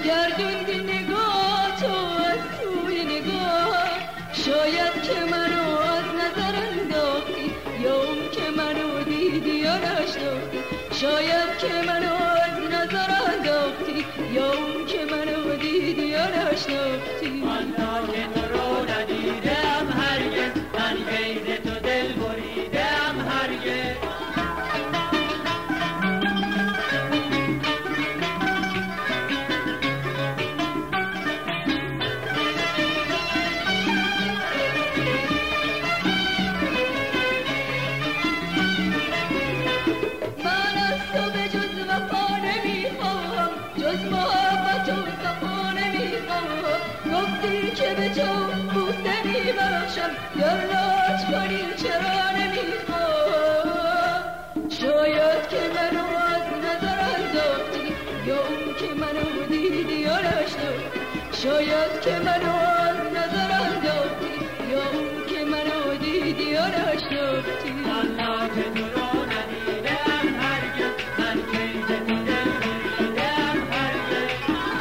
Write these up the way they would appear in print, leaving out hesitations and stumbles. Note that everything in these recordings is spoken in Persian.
گردوندی نگاه تو از توی نگاه. شاید که منو از نظر انداختی یا اون که منو دیدی یا نشناختی. شاید که منو از نظر انداختی یا اون که منو دیدی یا نشناختی. والا که تو رو ندیدم هرگز، من غیر تو دل بریدم هرگز. که به تو بوسه میبخشم گرلاش کنی چرا نمیخوام. شاید که منو از نظر انداختی یا اون که منو دیدی یا نشناختی. شاید که منو از نظر انداختی یا اون که منو دیدی یا نشناختی. والا که تو رو ندیدم هرگز، من غیر تو دل بریدم هرگز.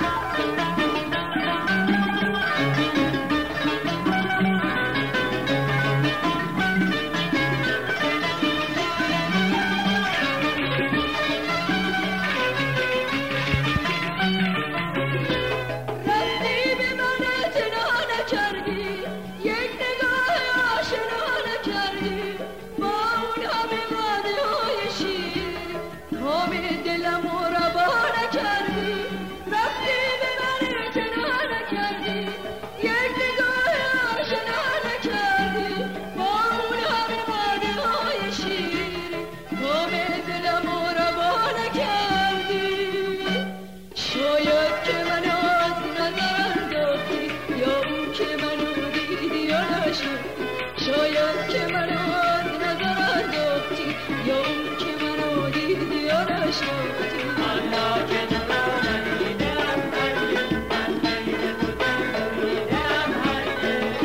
شاید که منو از نظر انداختی یا اون که منو دیدی یا نشناختی. والا که تو رو ندیدم هرگز، من غیر تو دل بریدم هرگز.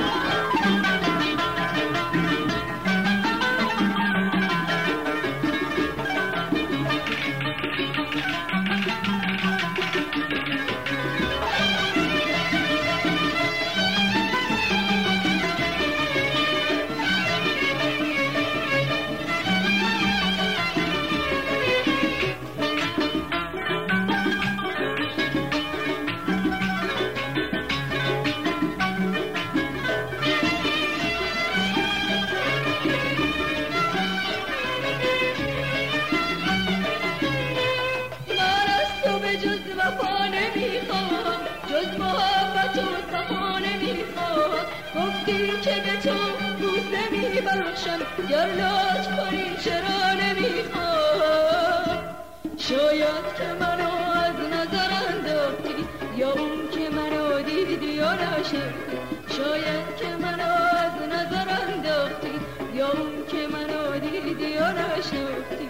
که به تو بوسه میبخشم گرلاش کنی چرا نمیخوام. شاید که منو از نظر انداختی یا اون که منو دیدی یا نشناختی. شاید که منو از نظر انداختی یا اون که منو دیدی یا نشناختی.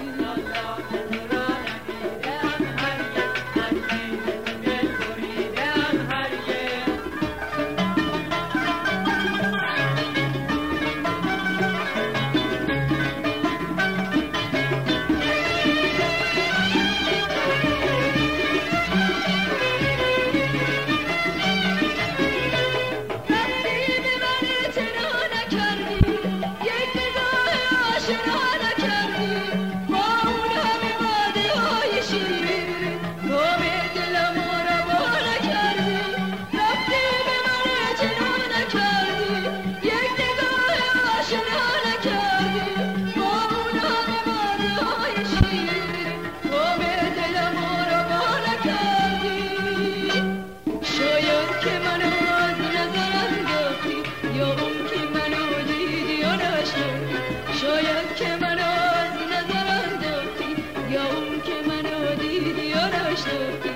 شاید که منو از نظر انداختی یا اون که منو دیدی یا نشناختی.